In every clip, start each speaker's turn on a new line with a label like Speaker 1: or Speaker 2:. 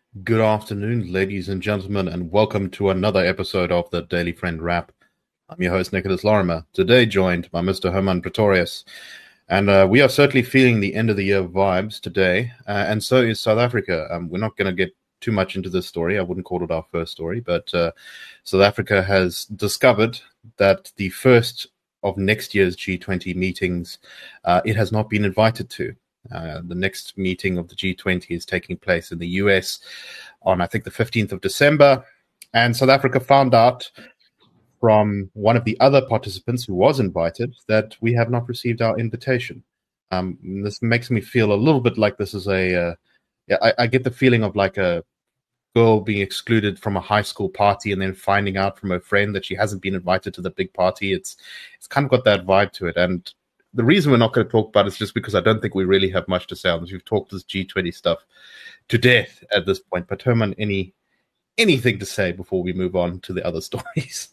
Speaker 1: Good afternoon, ladies and gentlemen, and welcome to another episode of the Daily Friend Wrap. I'm your host, Nicholas Lorimer, today joined by Mr. Herman Pretorius. And we are certainly feeling the end of the year vibes today, and so is South Africa. We're not going to get too much into this story. I wouldn't call it our first story, but South Africa has discovered that the first of next year's G20 meetings it has not been invited to. The next meeting of the G20 is taking place in the US on, I think, the 15th of December. And South Africa found out from one of the other participants who was invited that we have not received our invitation. This makes me feel a little bit like this is I get the feeling of like a girl being excluded from a high school party and then finding out from her friend that she hasn't been invited to the big party. It's kind of got that vibe to it. And the reason we're not going to talk about it is just because I don't think we really have much to say on this. We've talked this G20 stuff to death at this point. But Herman, anything to say before we move on to the other stories?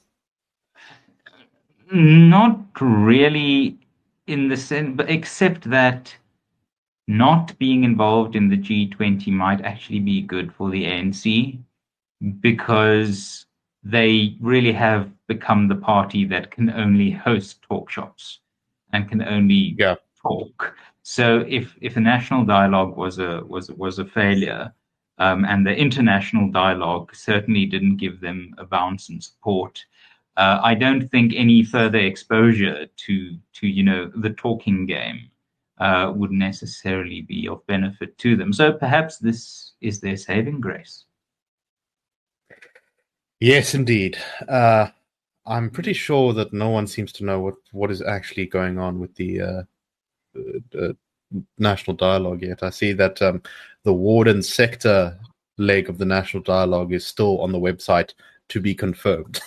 Speaker 2: Not really in the sense, but except that not being involved in the G20 might actually be good for the ANC because they really have become the party that can only host talk shops and can only
Speaker 1: Yeah.
Speaker 2: talk. So if the national dialogue was a failure, and the international dialogue certainly didn't give them a bounce and support. I don't think any further exposure to the talking game would necessarily be of benefit to them. So perhaps this is their saving grace.
Speaker 1: Yes, indeed. I'm pretty sure that no one seems to know what is actually going on with the national dialogue yet. I see that the ward and sector leg of the national dialogue is still on the website to be confirmed,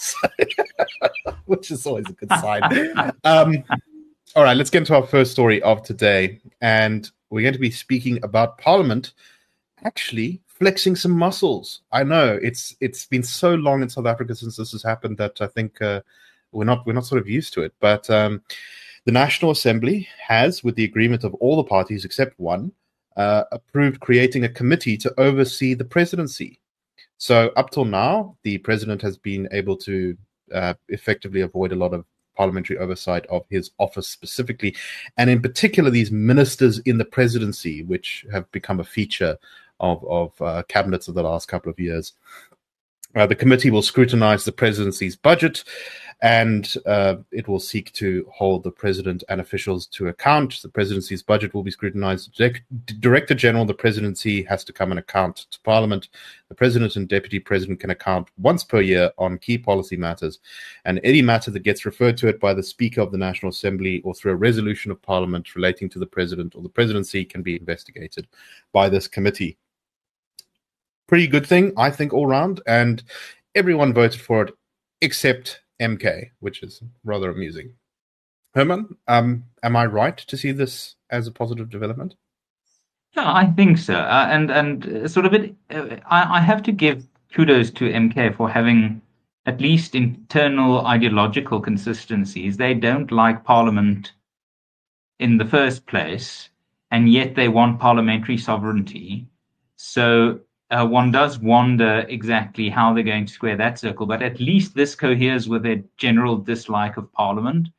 Speaker 1: which is always a good sign. All right, let's get into our first story of today. And we're going to be speaking about Parliament actually flexing some muscles. I know it's been so long in South Africa since this has happened that I think we're not sort of used to it. But the National Assembly has, with the agreement of all the parties except one, approved creating a committee to oversee the presidency. So up till now, the president has been able to effectively avoid a lot of parliamentary oversight of his office specifically, and in particular these ministers in the presidency, which have become a feature of cabinets of the last couple of years. The committee will scrutinize the presidency's budget, and it will seek to hold the president and officials to account. The presidency's budget will be scrutinized. Director General of the presidency has to come and account to Parliament. The president and deputy president can account once per year on key policy matters, and any matter that gets referred to it by the Speaker of the National Assembly or through a resolution of Parliament relating to the president or the presidency can be investigated by this committee. Pretty good thing, I think, all round, and everyone voted for it except MK, which is rather amusing. Herman, am I right to see this as a positive development?
Speaker 2: Yeah, I think so. And sort of it. I have to give kudos to MK for having at least internal ideological consistencies. They don't like Parliament in the first place, and yet they want parliamentary sovereignty. So one does wonder exactly how they're going to square that circle, but at least this coheres with their general dislike of Parliament.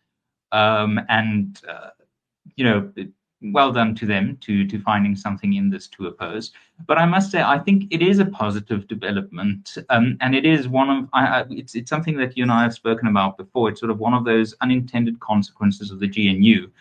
Speaker 2: And well done to them to finding something in this to oppose. But I must say, I think it is a positive development, and it is one of it's something that you and I have spoken about before. It's sort of one of those unintended consequences of the GNU,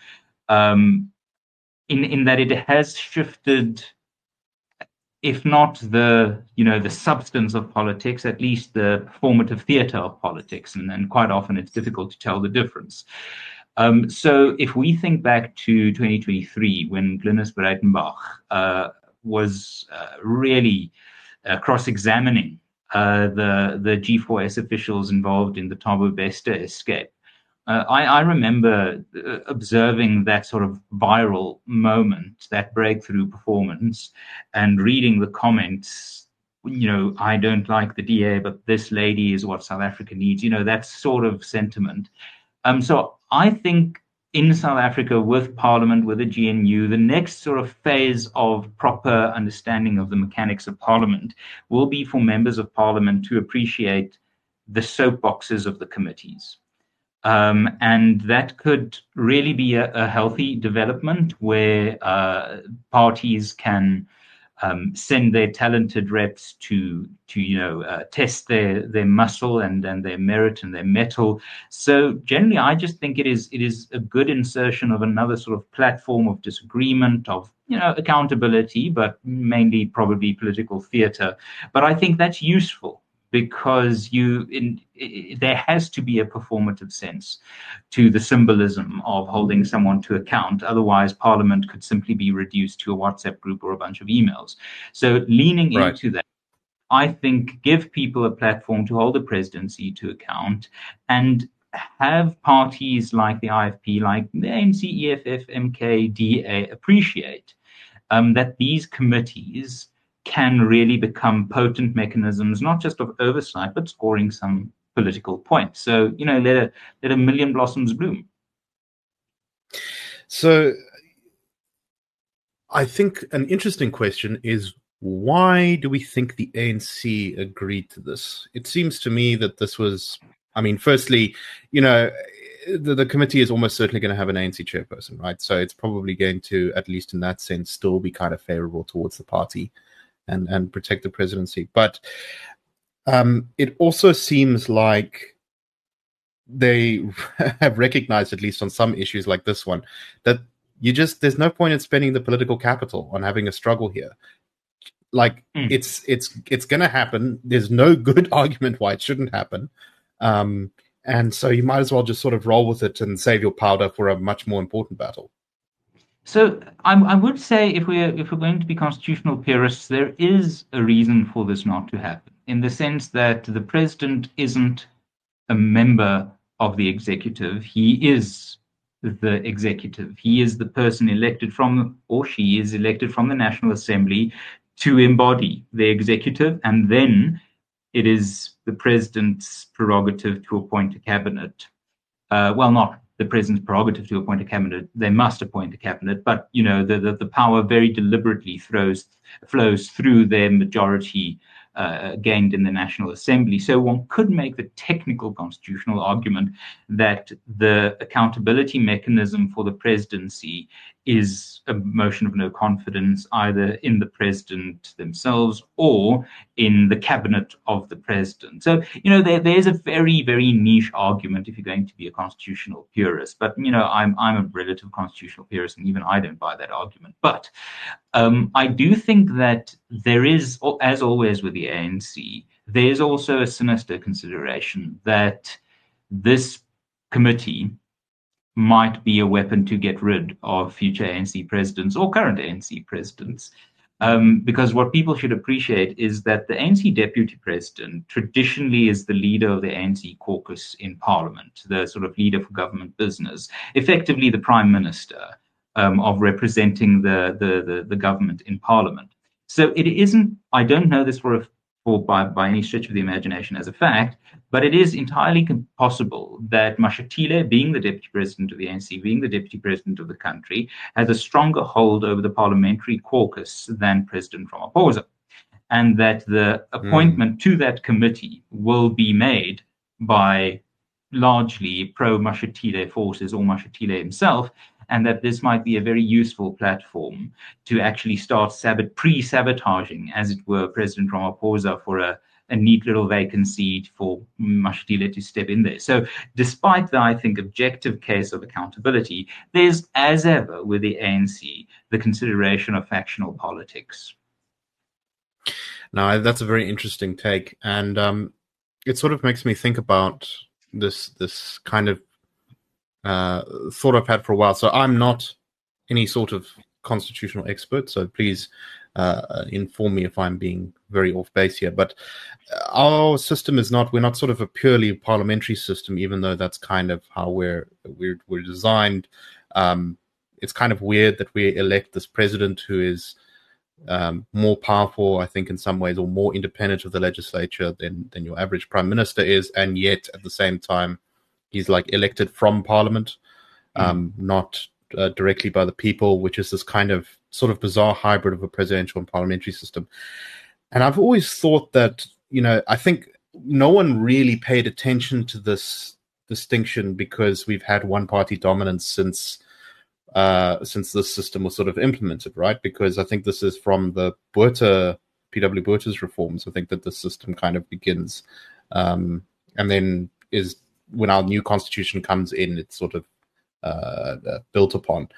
Speaker 2: in that it has shifted, if not the substance of politics, at least the performative theatre of politics, and quite often it's difficult to tell the difference. So if we think back to 2023, when Glynis Breitenbach was really cross-examining the G4S officials involved in the Thabo Bester escape, I remember observing that sort of viral moment, that breakthrough performance, and reading the comments. I don't like the DA, but this lady is what South Africa needs. That sort of sentiment. So I think in South Africa with Parliament, with the GNU, the next sort of phase of proper understanding of the mechanics of Parliament will be for members of Parliament to appreciate the soapboxes of the committees. And that could really be a healthy development where parties can send their talented reps to test their muscle and their merit and their mettle. So generally, I just think it is a good insertion of another sort of platform of disagreement, of accountability, but mainly probably political theatre. But I think that's useful, because there has to be a performative sense to the symbolism of holding someone to account. Otherwise, Parliament could simply be reduced to a WhatsApp group or a bunch of emails. So leaning into that, I think, give people a platform to hold the presidency to account, and have parties like the IFP, like the ANC, EFF, MK, DA appreciate that these committees can really become potent mechanisms, not just of oversight, but scoring some political points. So, let a million blossoms bloom.
Speaker 1: So I think an interesting question is, why do we think the ANC agreed to this? It seems to me that this was, firstly, the committee is almost certainly going to have an ANC chairperson, right? So it's probably going to, at least in that sense, still be kind of favorable towards the party and protect the presidency. But it also seems like they have recognized, at least on some issues like this one, that there's no point in spending the political capital on having a struggle here. Like, it's going to happen. There's no good argument why it shouldn't happen. And so you might as well just sort of roll with it and save your powder for a much more important battle.
Speaker 2: So I would say, if we're going to be constitutional purists, there is a reason for this not to happen, in the sense that the president isn't a member of the executive. He is the executive. He is the person elected from, or she is elected from, the National Assembly to embody the executive, and then it is the president's prerogative to appoint a cabinet. Well, not the president's prerogative to appoint a cabinet. They must appoint a cabinet, but the power very deliberately flows through their majority gained in the National Assembly. So one could make the technical constitutional argument that the accountability mechanism for the presidency is a motion of no confidence, either in the president themselves or in the cabinet of the president. So, there's a very, very niche argument if you're going to be a constitutional purist. But, I'm a relative constitutional purist, and even I don't buy that argument. But I do think that there is, as always with the ANC, there's also a sinister consideration that this committee might be a weapon to get rid of future ANC presidents or current ANC presidents. Because what people should appreciate is that the ANC deputy president traditionally is the leader of the ANC caucus in Parliament, the sort of leader for government business, effectively the prime minister of representing the government in Parliament. So it isn't, I don't know this by any stretch of the imagination as a fact, but it is entirely possible that Mashatile, being the deputy president of the ANC, being the deputy president of the country, has a stronger hold over the parliamentary caucus than President Ramaphosa, and that the appointment to that committee will be made by largely pro-Mashatile forces or Mashatile himself, and that this might be a very useful platform to actually start pre-sabotaging, as it were, President Ramaphosa for a neat little vacancy for Mashatile to step in there. So despite the, I think, objective case of accountability, there's, as ever with the ANC, the consideration of factional politics.
Speaker 1: Now, that's a very interesting take. And it sort of makes me think about this kind of thought I've had for a while. So I'm not any sort of constitutional expert, so please inform me if I'm being very off base here. But our system is not, we're not sort of a purely parliamentary system, even though that's kind of how we're designed. It's kind of weird that we elect this president who is more powerful, I think, in some ways, or more independent of the legislature than your average prime minister is, and yet at the same time he's like elected from parliament. not directly by the people, which is this kind of sort of bizarre hybrid of a presidential and parliamentary system. And I've always thought that, I think no one really paid attention to this distinction because we've had one-party dominance since this system was sort of implemented, right? Because I think this is from the P.W. Botha's reforms. I think that the system kind of begins, and then is when our new constitution comes in, it's sort of built upon.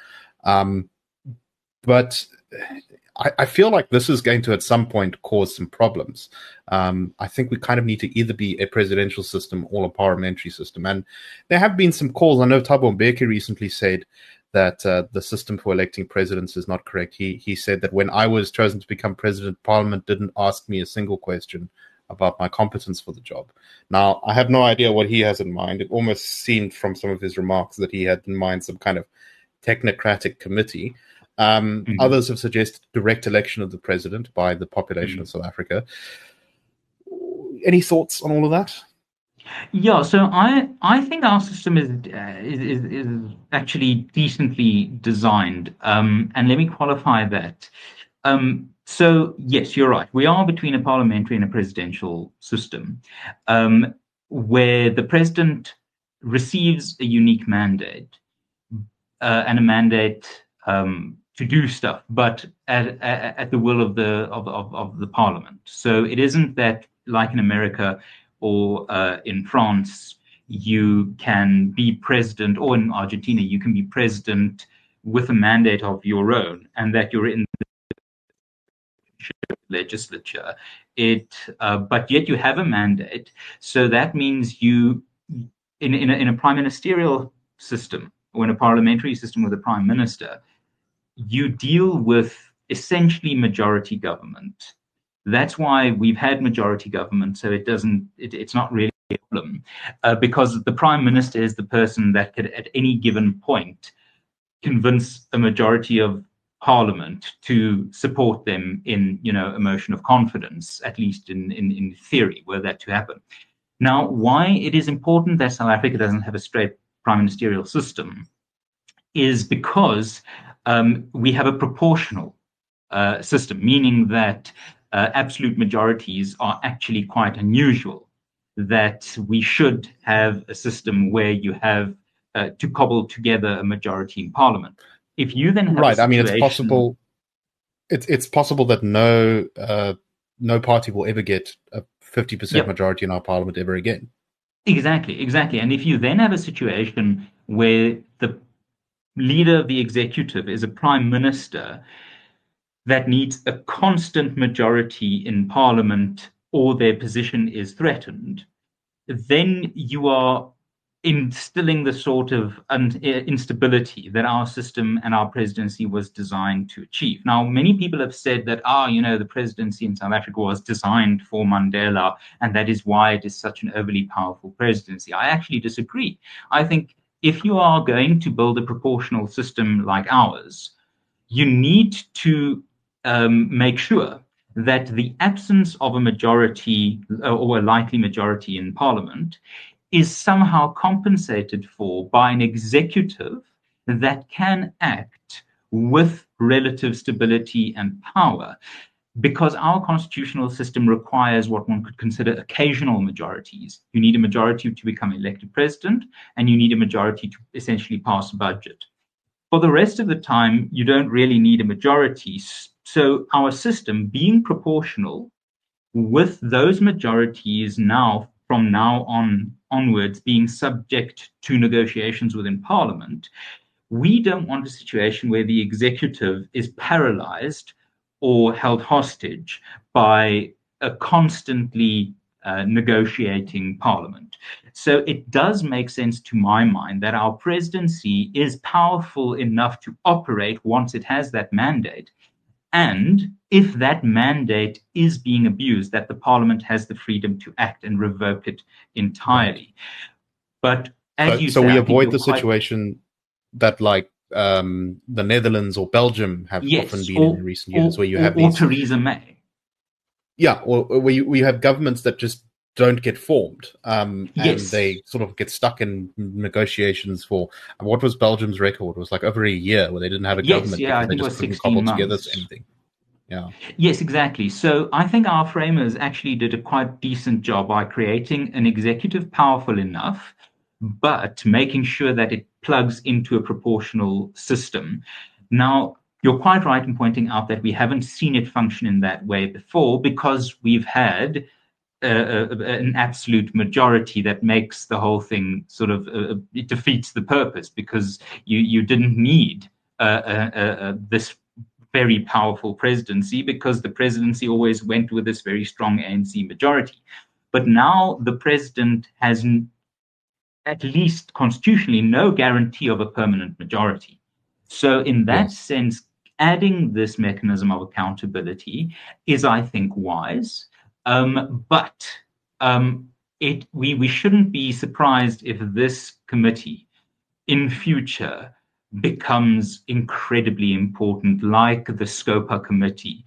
Speaker 1: But I feel like this is going to at some point cause some problems. I think we kind of need to either be a presidential system or a parliamentary system. And there have been some calls. I know Thabo Mbeki recently said that the system for electing presidents is not correct. He said that when I was chosen to become president, Parliament didn't ask me a single question about my competence for the job. Now, I have no idea what he has in mind. It almost seemed from some of his remarks that he had in mind some kind of technocratic committee. Others have suggested direct election of the president by the population of South Africa. Any thoughts on all of that?
Speaker 2: Yeah, so I think our system is actually decently designed, and let me qualify that. So yes, you're right. We are between a parliamentary and a presidential system, where the president receives a unique mandate and a mandate to do stuff, but at the will of the parliament. So it isn't that, like in America or in France, you can be president, or in Argentina, you can be president with a mandate of your own, and that you're in the legislature. But yet you have a mandate. So that means you, in a prime ministerial system or in a parliamentary system with a prime minister, you deal with essentially majority government. That's why we've had majority government. So it's not really a problem, because the prime minister is the person that could, at any given point, convince a majority of parliament to support them in, a motion of confidence, at least in theory, were that to happen. Now, why it is important that South Africa doesn't have a straight prime ministerial system is because we have a proportional system, meaning that absolute majorities are actually quite unusual, that we should have a system where you have to cobble together a majority in parliament. If you then have
Speaker 1: right, I mean, it's possible. It's possible that no party will ever get a 50% majority in our parliament ever again.
Speaker 2: Exactly. And if you then have a situation where the leader of the executive is a prime minister that needs a constant majority in parliament or their position is threatened, then you are instilling the sort of instability that our system and our presidency was designed to achieve. Now, many people have said that, the presidency in South Africa was designed for Mandela, and that is why it is such an overly powerful presidency. I actually disagree. I think if you are going to build a proportional system like ours, you need to make sure that the absence of a majority or a likely majority in parliament is somehow compensated for by an executive that can act with relative stability and power, because our constitutional system requires what one could consider occasional majorities. You need a majority to become elected president, and you need a majority to essentially pass a budget. For the rest of the time, you don't really need a majority. So our system, being proportional, with those majorities now, from now onwards, being subject to negotiations within Parliament, we don't want a situation where the executive is paralyzed or held hostage by a constantly negotiating Parliament. So it does make sense to my mind that our presidency is powerful enough to operate once it has that mandate. And if that mandate is being abused, that the Parliament has the freedom to act and revoke it entirely. But as you say,
Speaker 1: we avoid the situation that, like, the Netherlands or Belgium have often been in recent years, where you have
Speaker 2: these, or Theresa May.
Speaker 1: Yeah, or where you have governments that just don't get formed, and
Speaker 2: Yes.
Speaker 1: they sort of get stuck in negotiations for what was Belgium's record? It was like over a year where they didn't have a
Speaker 2: Yes,
Speaker 1: government
Speaker 2: yeah,
Speaker 1: because
Speaker 2: I
Speaker 1: they
Speaker 2: think it
Speaker 1: just
Speaker 2: was
Speaker 1: couldn't
Speaker 2: 16
Speaker 1: cobble together
Speaker 2: months.
Speaker 1: anything. Yeah.
Speaker 2: Yes, exactly. So I think our framers actually did a quite decent job by creating an executive powerful enough, but making sure that it plugs into a proportional system. Now, you're quite right in pointing out that we haven't seen it function in that way before because we've had an absolute majority that makes the whole thing sort of it defeats the purpose because you didn't need this very powerful presidency because the presidency always went with this very strong ANC majority. But now the president has, at least constitutionally, no guarantee of a permanent majority. So, in that
Speaker 1: Yes.
Speaker 2: sense, adding this mechanism of accountability is, I think, wise. But we shouldn't be surprised if this committee in future becomes incredibly important, like the SCOPA committee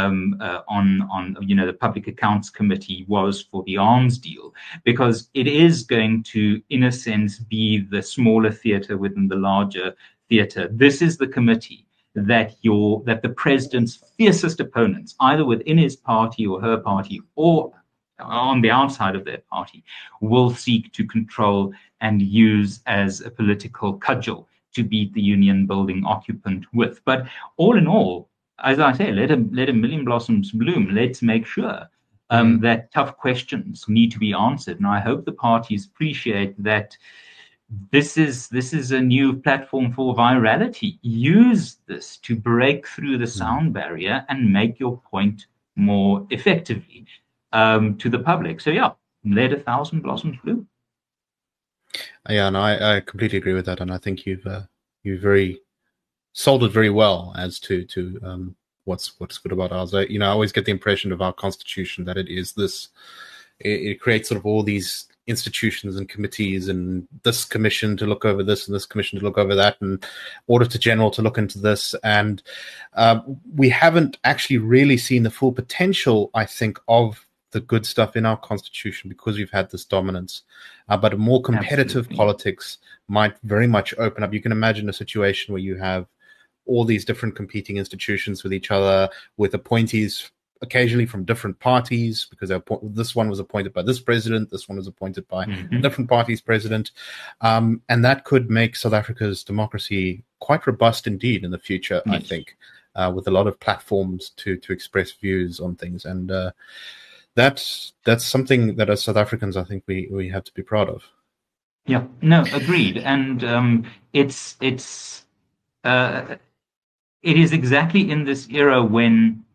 Speaker 2: on the Public Accounts Committee was for the arms deal, because it is going to, in a sense, be the smaller theatre within the larger theatre. This is the committee that the president's fiercest opponents, either within his party or her party, or on the outside of their party, will seek to control and use as a political cudgel to beat the union building occupant with. But all in all, as I say, let a million blossoms bloom. Let's make sure that tough questions need to be answered. And I hope the parties appreciate that this is a new platform for virality. Use this to break through the sound barrier and make your point more effectively to the public. So yeah, let a thousand blossoms bloom.
Speaker 1: Yeah, and I completely agree with that, and I think you've very sold it very well as to what's good about ours. I always get the impression of our constitution that it is this. It creates sort of all these institutions and committees, and this commission to look over this, and this commission to look over that, and Auditor General to look into this, and we haven't actually really seen the full potential, I think, of the good stuff in our constitution because we've had this dominance. But a more competitive
Speaker 2: Absolutely.
Speaker 1: politics might very much open up. You can imagine a situation where you have all these different competing institutions with each other, with appointees occasionally from different parties, because this one was appointed by this president, this one was appointed by a different party's president. And that could make South Africa's democracy quite robust indeed in the future, yes. I think, with a lot of platforms to express views on things. And that's something that as South Africans, I think we have to be proud of.
Speaker 2: Yeah, no, agreed. And it is exactly in this era when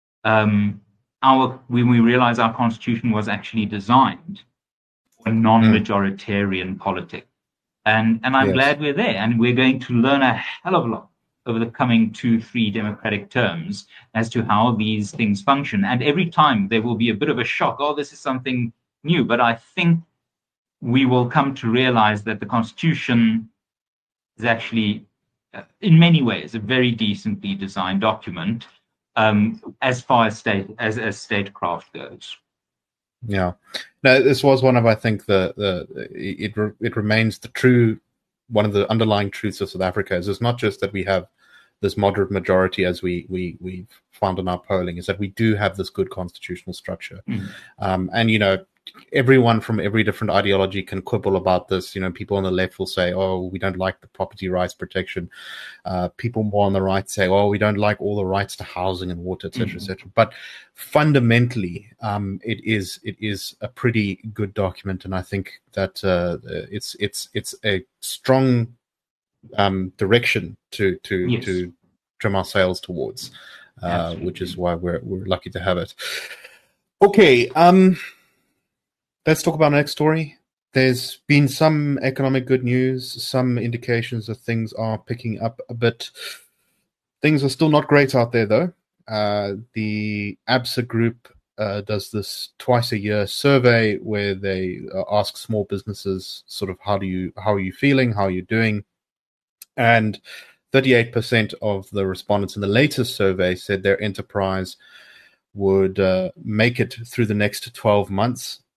Speaker 2: we realize our constitution was actually designed for non-majoritarian politics. And I'm glad we're there, and we're going to learn a hell of a lot over the coming 2-3 democratic terms as to how these things function. And every time there will be a bit of a shock. Oh, this is something new. But I think we will come to realize that the Constitution is actually, in many ways, a very decently designed document as far as statecraft goes.
Speaker 1: Yeah, no, this was one of, I think, it remains one of the underlying truths of South Africa is it's not just that we have this moderate majority as we've found in our polling, is that we do have this good constitutional structure. And everyone from every different ideology can quibble about this. People on the left will say, oh, we don't like the property rights protection. People more on the right say, oh, we don't like all the rights to housing and water, etc., etc. But fundamentally, it is a pretty good document, and I think that it's a strong direction to trim our sails towards, which is why we're lucky to have it. Okay. Let's talk about our next story. There's been some economic good news, some indications that things are picking up a bit. Things are still not great out there, though. The ABSA Group does this twice a year survey where they ask small businesses sort of how are you feeling, how are you doing, and 38% of the respondents in the latest survey said their enterprise would make it through the next 12 months.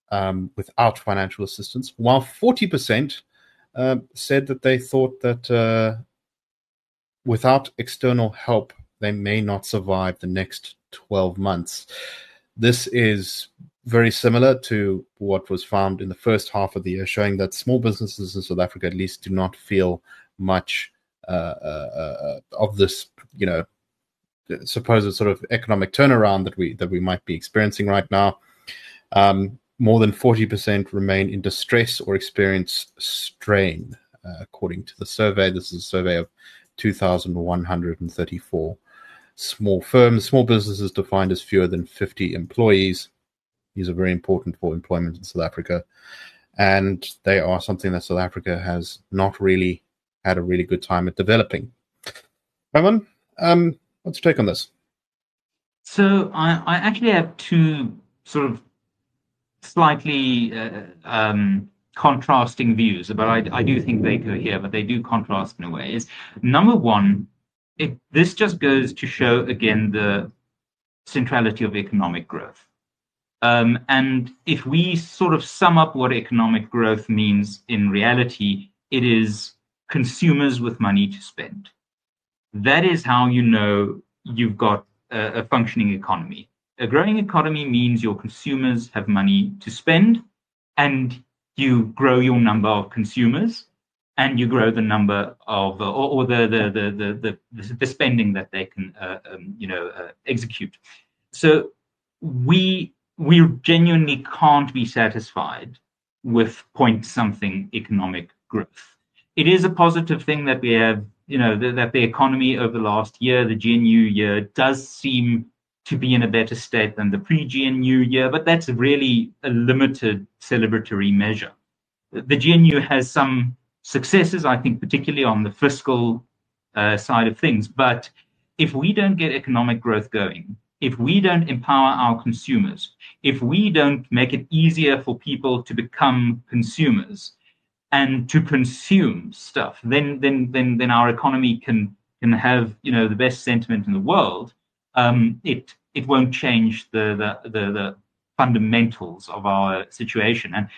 Speaker 1: without financial assistance, while 40% said that they thought that without external help, they may not survive the next 12 months. This is very similar to what was found in the first half of the year, showing that small businesses in South Africa at least do not feel much of this, supposed sort of economic turnaround that we might be experiencing right now. More than 40% remain in distress or experience strain, according to the survey. This is a survey of 2,134 small businesses defined as fewer than 50 employees. These are very important for employment in South Africa, and they are something that South Africa has not really had a really good time at developing. Herman, what's your take on this?
Speaker 2: So I actually have two sort of slightly contrasting views, but I do think they cohere, but they do contrast in a way. Is number one, this just goes to show again the centrality of economic growth. And if we sort of sum up what economic growth means in reality, it is consumers with money to spend. That is how you know you've got a functioning economy. A growing economy means your consumers have money to spend, and you grow your number of consumers, and you grow the number of or the spending that they can execute. So we genuinely can't be satisfied with point something economic growth. It is a positive thing that we have, that the economy over the last year, the GNU year, does seem to be in a better state than the pre-GNU year, but that's really a limited celebratory measure. The GNU has some successes, I think, particularly on the fiscal side of things. But if we don't get economic growth going, if we don't empower our consumers, if we don't make it easier for people to become consumers and to consume stuff, then our economy can have the best sentiment in the world. It won't change the fundamentals of our situation. And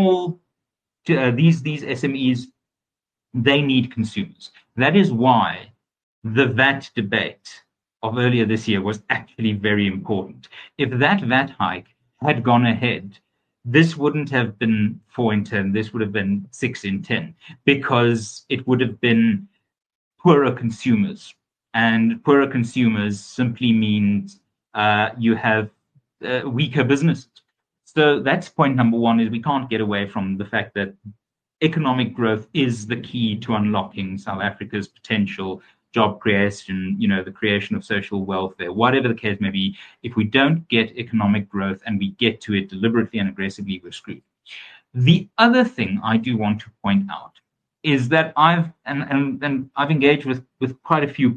Speaker 2: these SMEs, they need consumers. That is why the VAT debate of earlier this year was actually very important. If that VAT hike had gone ahead, this wouldn't have been 4 in 10, this would have been 6 in 10, because it would have been poorer consumers. And poorer consumers simply means you have weaker businesses. So that's point number one, is we can't get away from the fact that economic growth is the key to unlocking South Africa's potential, job creation, the creation of social welfare, whatever the case may be. If we don't get economic growth and we get to it deliberately and aggressively, we're screwed. The other thing I do want to point out is that I've engaged with quite a few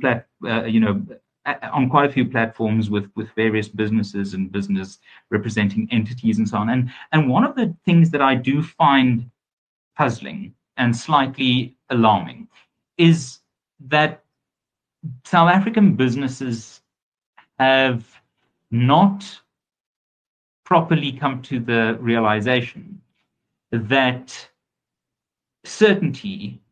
Speaker 2: on quite a few platforms with various businesses and business representing entities and so on. And one of the things that I do find puzzling and slightly alarming is that South African businesses have not properly come to the realization that certainty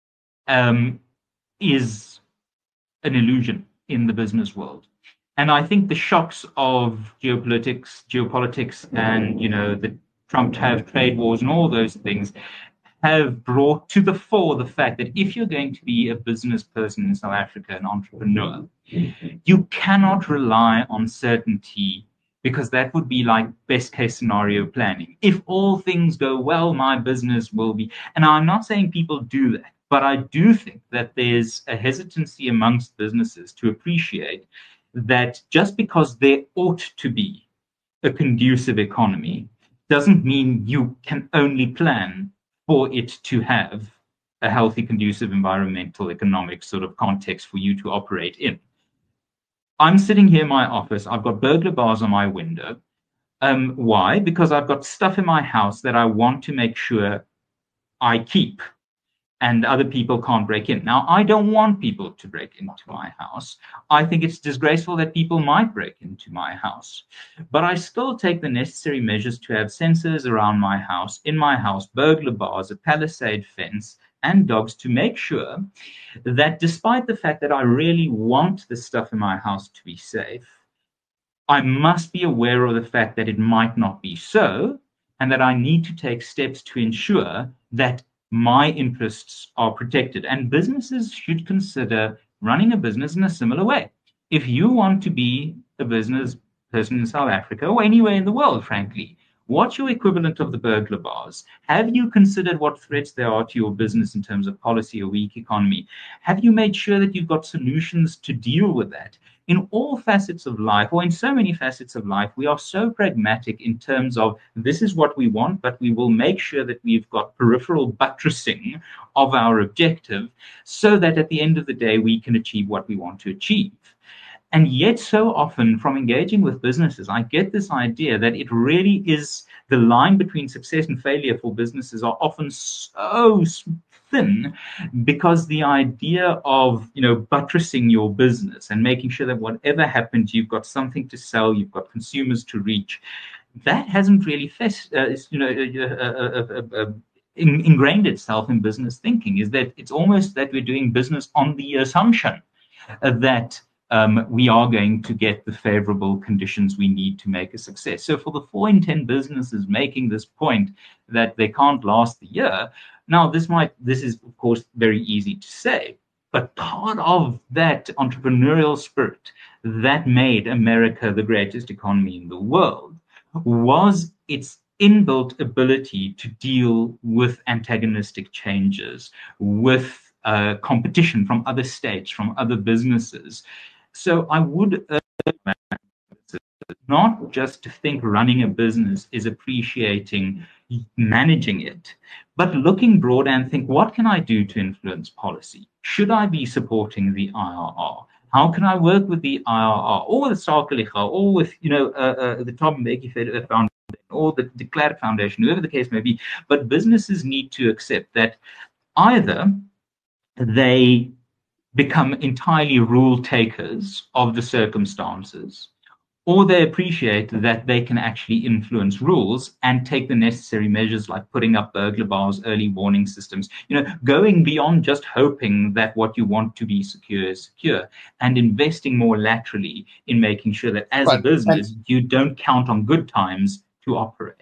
Speaker 2: is an illusion in the business world. And I think the shocks of geopolitics and, the Trump tariff trade wars and all those things have brought to the fore the fact that if you're going to be a business person in South Africa, an entrepreneur, you cannot rely on certainty, because that would be like best case scenario planning. If all things go well, my business will be. And I'm not saying people do that, but I do think that there's a hesitancy amongst businesses to appreciate that just because there ought to be a conducive economy doesn't mean you can only plan for it to have a healthy, conducive environmental, economic sort of context for you to operate in. I'm sitting here in my office. I've got burglar bars on my window. Why? Because I've got stuff in my house that I want to make sure I keep. and other people can't break in. Now, I don't want people to break into my house. I think it's disgraceful that people might break into my house. But I still take the necessary measures to have sensors around my house, in my house, burglar bars, a palisade fence, and dogs to make sure that despite the fact that I really want the stuff in my house to be safe, I must be aware of the fact that it might not be so, and that I need to take steps to ensure that my interests are protected. And businesses should consider running a business in a similar way. If you want to be a business person in South Africa or anywhere in the world, frankly, what's your equivalent of the burglar bars? Have you considered what threats there are to your business in terms of policy or weak economy? Have you made sure that you've got solutions to deal with that? In all facets of life, or in so many facets of life, we are so pragmatic in terms of this is what we want, but we will make sure that we've got peripheral buttressing of our objective so that at the end of the day, we can achieve what we want to achieve. And yet, so often from engaging with businesses, I get this idea that it really is the line between success and failure for businesses are often so thin, because the idea of buttressing your business and making sure that whatever happens, you've got something to sell, you've got consumers to reach, that hasn't really ingrained itself in business thinking. Is that it's almost that we're doing business on the assumption that we are going to get the favorable conditions we need to make a success. So for the 4 in 10 businesses making this point that they can't last the year, now this is of course very easy to say, but part of that entrepreneurial spirit that made America the greatest economy in the world was its inbuilt ability to deal with antagonistic changes, with competition from other states, from other businesses. So I would urge not just to think running a business is appreciating managing it, but looking broad and think, what can I do to influence policy? Should I be supporting the IRR? How can I work with the IRR or with Staatliche or with the Thabo Mbeki Foundation or the De Klerk Foundation, whoever the case may be? But businesses need to accept that either they become entirely rule takers of the circumstances, or they appreciate that they can actually influence rules and take the necessary measures like putting up burglar bars, early warning systems, going beyond just hoping that what you want to be secure is secure, and investing more laterally in making sure that as a business, you don't count on good times to operate.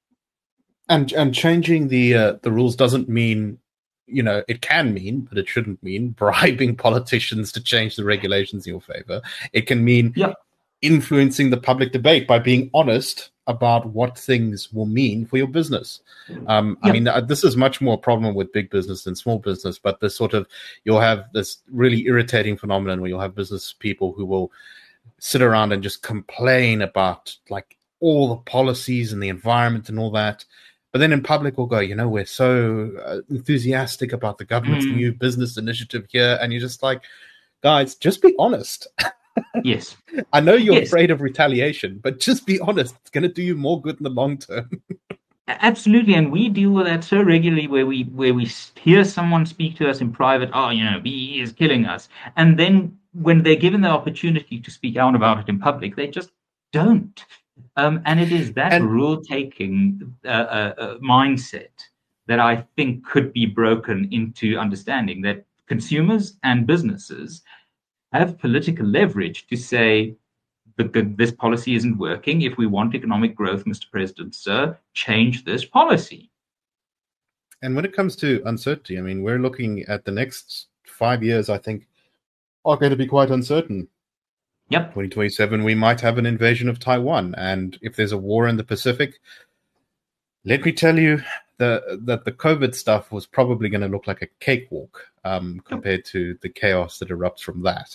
Speaker 1: And changing the rules doesn't mean, it can mean, but it shouldn't mean bribing politicians to change the regulations in your favor. It can mean influencing the public debate by being honest about what things will mean for your business. I mean, this is much more a problem with big business than small business, but you'll have this really irritating phenomenon where you'll have business people who will sit around and just complain about like all the policies and the environment and all that. But then in public, we'll go, we're so enthusiastic about the government's new business initiative here. And you're just like, guys, just be honest.
Speaker 2: Yes.
Speaker 1: I know you're afraid of retaliation, but just be honest. It's going to do you more good in the long term.
Speaker 2: Absolutely. And we deal with that so regularly where we hear someone speak to us in private, BEE is killing us. And then when they're given the opportunity to speak out about it in public, they just don't. And it is that rule-taking mindset that I think could be broken into understanding that consumers and businesses have political leverage to say, this policy isn't working. If we want economic growth, Mr. President, sir, change this policy.
Speaker 1: And when it comes to uncertainty, I mean, we're looking at the next 5 years, I think, are going to be quite uncertain.
Speaker 2: Yep.
Speaker 1: 2027, we might have an invasion of Taiwan. And if there's a war in the Pacific, let me tell you that the COVID stuff was probably going to look like a cakewalk compared to the chaos that erupts from that.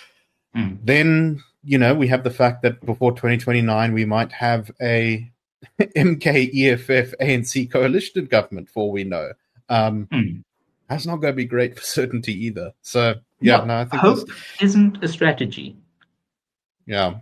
Speaker 1: Then, we have the fact that before 2029, we might have a MK, EFF, ANC coalition government, for all we know. That's not going to be great for certainty either. So, I think
Speaker 2: hope isn't a strategy.
Speaker 1: Yeah.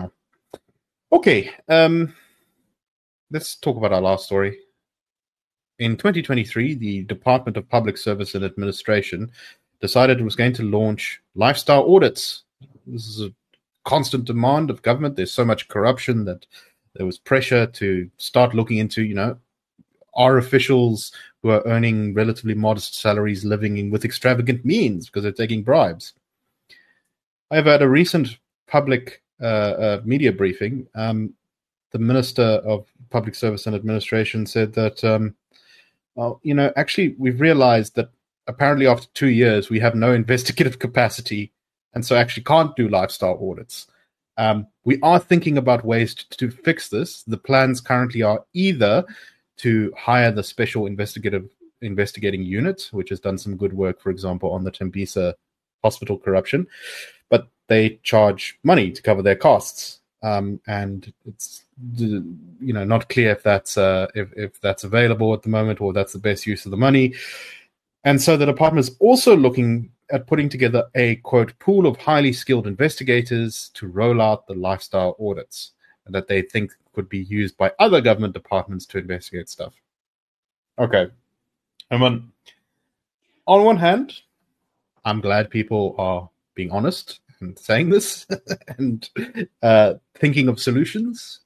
Speaker 1: Okay. Let's talk about our last story. in 2023, the Department of Public Service and Administration decided it was going to launch lifestyle audits. This is a constant demand of government. There's so much corruption that there was pressure to start looking into, are officials who are earning relatively modest salaries living with extravagant means because they're taking bribes. However, at a recent public media briefing, the Minister of Public Service and Administration said that, actually, we've realized that apparently after 2 years, we have no investigative capacity and so actually can't do lifestyle audits. We are thinking about ways to fix this. The plans currently are either to hire the Special Investigating Unit, which has done some good work, for example, on the Tembisa hospital corruption, but they charge money to cover their costs, and it's not clear if that's available at the moment or that's the best use of the money. And so the department is also looking at putting together a, quote, pool of highly skilled investigators to roll out the lifestyle audits that they think could be used by other government departments to investigate stuff. Okay. And on one hand, I'm glad people are being honest and saying this and thinking of solutions.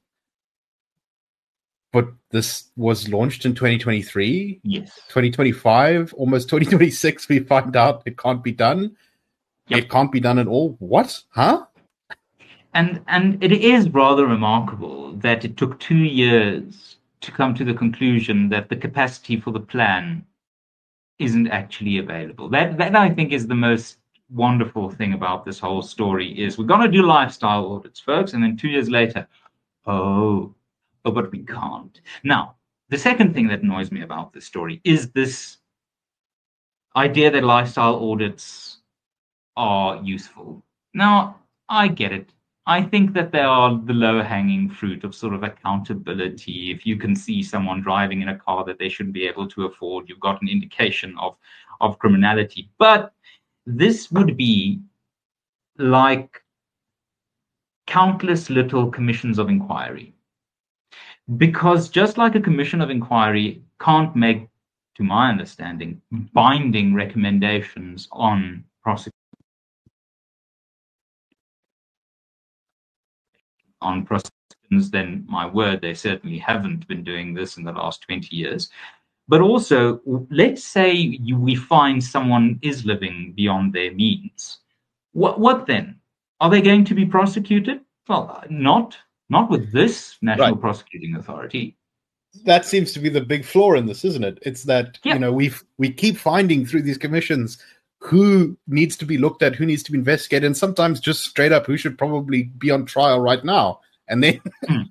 Speaker 1: But this was launched in 2023.
Speaker 2: Yes.
Speaker 1: 2025, almost 2026, we find out it can't be done. Yep. It can't be done at all. What? Huh?
Speaker 2: And it is rather remarkable that it took 2 years to come to the conclusion that the capacity for the plan isn't actually available. That I think is the most wonderful thing about this whole story is we're going to do lifestyle audits, folks, and then 2 years later, but we can't. Now, the second thing that annoys me about this story is this idea that lifestyle audits are useful. Now, I get it. I think that they are the low-hanging fruit of sort of accountability. If you can see someone driving in a car that they shouldn't be able to afford, you've got an indication of criminality. But this would be like countless little commissions of inquiry. Because just like a commission of inquiry can't make, to my understanding, binding recommendations on prosecutions, then my word, they certainly haven't been doing this in the last 20 years. But also, let's say we find someone is living beyond their means. What then? Are they going to be prosecuted? Well, not with this National Prosecuting Authority.
Speaker 1: That seems to be the big flaw in this, isn't it? It's that, we keep finding through these commissions who needs to be looked at, who needs to be investigated, and sometimes just straight up who should probably be on trial right now. And then,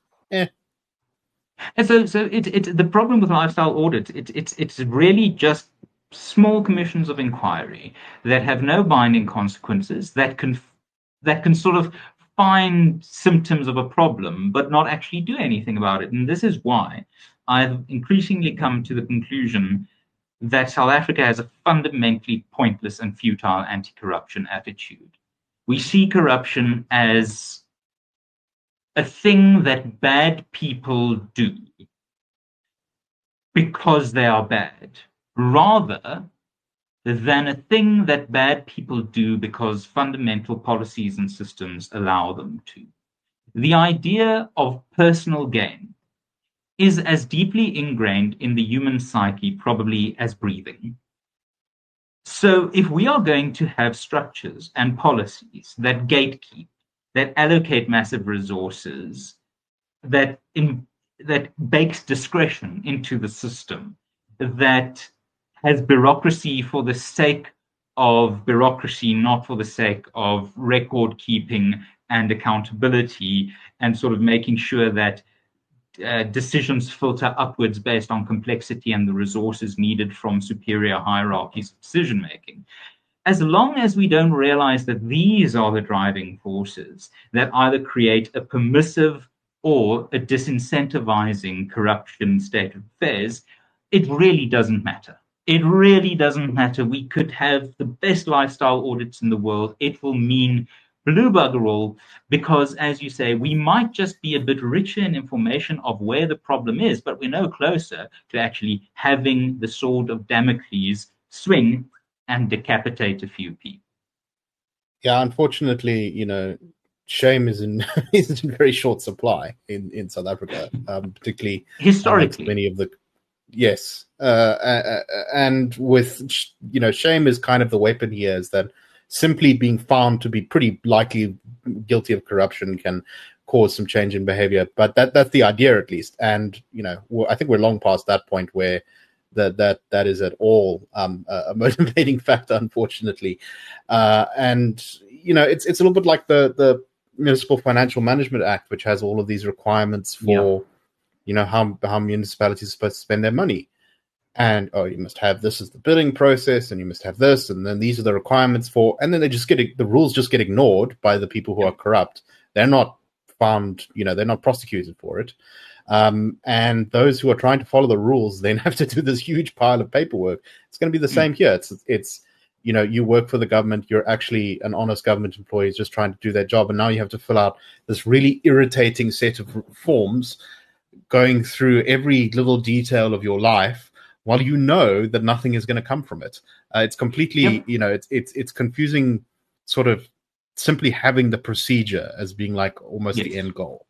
Speaker 2: And so it's the problem with lifestyle audits. It's really just small commissions of inquiry that have no binding consequences, that can sort of find symptoms of a problem but not actually do anything about it. And this is why I've increasingly come to the conclusion that South Africa has a fundamentally pointless and futile anti-corruption attitude. We see corruption as a thing that bad people do because they are bad, rather than a thing that bad people do because fundamental policies and systems allow them to. The idea of personal gain is as deeply ingrained in the human psyche probably as breathing. So if we are going to have structures and policies that gatekeep, that allocate massive resources, that bakes discretion into the system, that has bureaucracy for the sake of bureaucracy, not for the sake of record keeping and accountability, and sort of making sure that decisions filter upwards based on complexity and the resources needed from superior hierarchies of decision making. As long as we don't realize that these are the driving forces that either create a permissive or a disincentivizing corruption state of affairs, it really doesn't matter. It really doesn't matter. We could have the best lifestyle audits in the world. It will mean blew bugger all, because, as you say, we might just be a bit richer in information of where the problem is, but we're no closer to actually having the sword of Damocles swing and decapitate a few people.
Speaker 1: Yeah, unfortunately, shame is in is in very short supply in South Africa, particularly
Speaker 2: historically.
Speaker 1: Many of the yes, and with shame is kind of the weapon here. Is that simply being found to be pretty likely guilty of corruption can cause some change in behavior, but that's the idea at least. And I think we're long past that point where that is at all a motivating factor, unfortunately. And it's a little bit like the Municipal Financial Management Act, which has all of these requirements for how municipalities are supposed to spend their money. And you must have this as the bidding process, and you must have this, and then these are the requirements for, and then the rules just get ignored by the people who are corrupt. They're not found, they're not prosecuted for it. And those who are trying to follow the rules then have to do this huge pile of paperwork. It's going to be the same here. It's you work for the government, you're actually an honest government employee just trying to do their job, and now you have to fill out this really irritating set of forms, going through every little detail of your life, while you know that nothing is going to come from it. It's completely, it's confusing, sort of simply having the procedure as being like almost the end goal.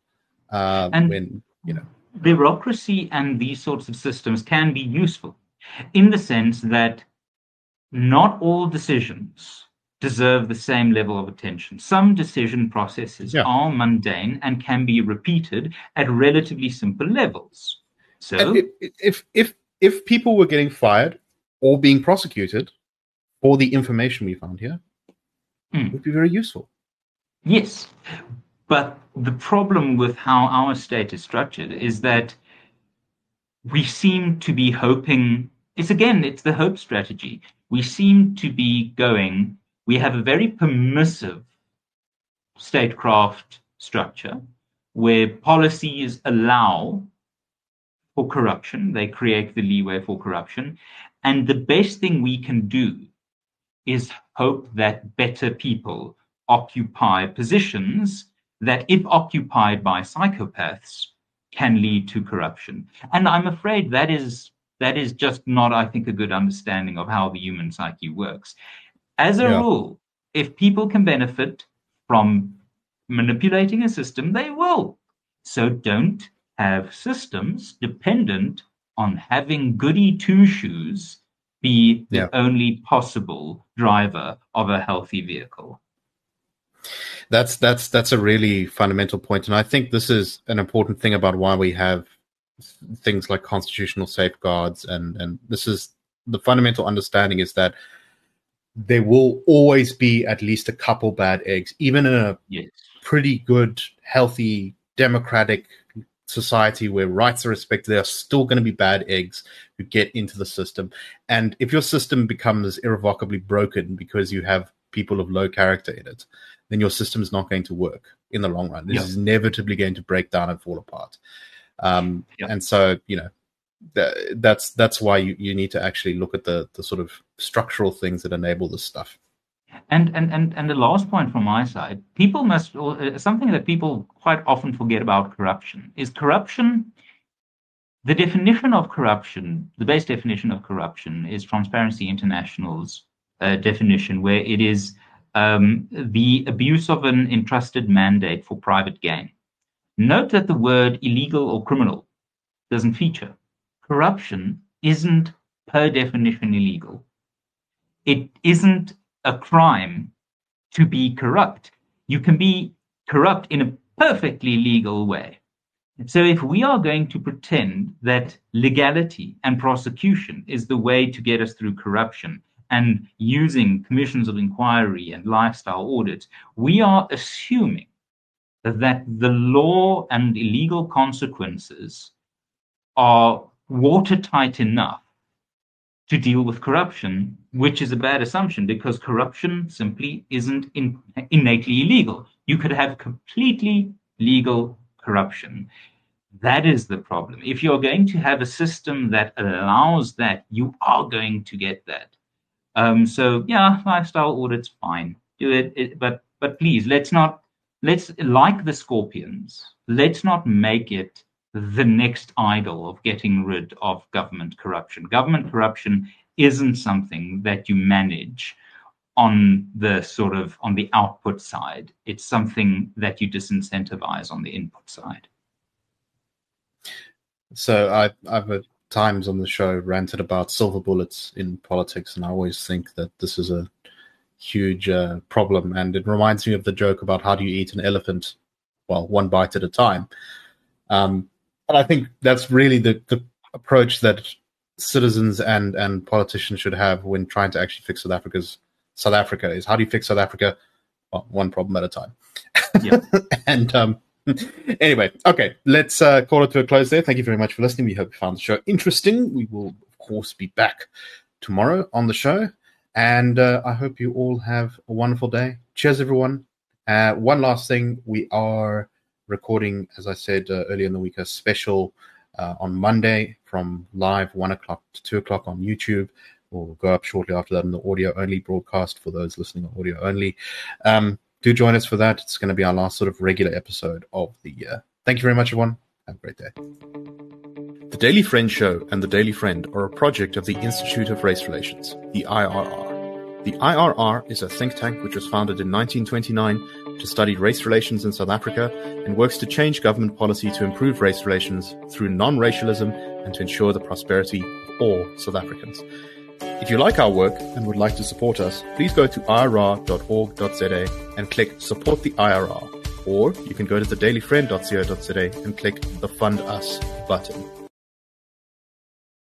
Speaker 2: Bureaucracy and these sorts of systems can be useful in the sense that not all decisions deserve the same level of attention. Some decision processes are mundane and can be repeated at relatively simple levels. So
Speaker 1: if people were getting fired or being prosecuted for the information we found here, it would be very useful.
Speaker 2: Yes, but the problem with how our state is structured is that we seem to be hoping, it's the hope strategy. We seem to be we have a very permissive statecraft structure where policies allow for corruption. They create the leeway for corruption. And the best thing we can do is hope that better people occupy positions that, if occupied by psychopaths, can lead to corruption. And I'm afraid that is just not, I think, a good understanding of how the human psyche works. As a rule, if people can benefit from manipulating a system, they will. So don't have systems dependent on having goody two-shoes be the only possible driver of a healthy vehicle.
Speaker 1: That's a really fundamental point, and I think this is an important thing about why we have things like constitutional safeguards, and this is the fundamental understanding, is that there will always be at least a couple bad eggs, even in a pretty good, healthy, democratic society where rights are respected. There are still going to be bad eggs who get into the system, and if your system becomes irrevocably broken because you have people of low character in it, then your system is not going to work in the long run. This is inevitably going to break down and fall apart. And so, that's why you need to actually look at the sort of structural things that enable this stuff.
Speaker 2: And the last point from my side, people must, something that people quite often forget about corruption is corruption. The definition of corruption, the base definition of corruption, is Transparency International's definition, where it is the abuse of an entrusted mandate for private gain. Note that the word illegal or criminal doesn't feature. Corruption isn't per definition illegal. It isn't a crime to be corrupt. You can be corrupt in a perfectly legal way. So if we are going to pretend that legality and prosecution is the way to get us through corruption, and using commissions of inquiry and lifestyle audits, we are assuming that the law and illegal consequences are watertight enough to deal with corruption, which is a bad assumption, because corruption simply isn't innately illegal. You could have completely legal corruption. That is the problem. If you're going to have a system that allows that, you are going to get that. Lifestyle audits, fine, do it, but But please, let's like the Scorpions, let's not make it the next idol of getting rid of government corruption. Government corruption isn't something that you manage on the output side. It's something that you disincentivize on the input side.
Speaker 1: So I've at times on the show ranted about silver bullets in politics, and I always think that this is a huge problem. And it reminds me of the joke about how do you eat an elephant? Well, one bite at a time. And I think that's really the approach that citizens and politicians should have when trying to actually fix South Africa is how do you fix South Africa? Well, one problem at a time.
Speaker 2: Yeah.
Speaker 1: And anyway, okay, let's call it to a close there. Thank you very much for listening. We hope you found the show interesting. We will, of course, be back tomorrow on the show. And I hope you all have a wonderful day. Cheers, everyone. One last thing. We are recording, as I said earlier in the week, a special on Monday from live 1 o'clock to 2 o'clock on YouTube. We'll go up shortly after that in the audio-only broadcast for those listening on audio-only. Do join us for that. It's going to be our last sort of regular episode of the year. Thank you very much, everyone. Have a great day. The Daily Friend Show and The Daily Friend are a project of the Institute of Race Relations, the IRR. The IRR is a think tank which was founded in 1929 to study race relations in South Africa and works to change government policy to improve race relations through non-racialism and to ensure the prosperity of all South Africans. If you like our work and would like to support us, please go to irr.org.za and click Support the IRR. Or you can go to thedailyfriend.co.za and click the Fund Us button.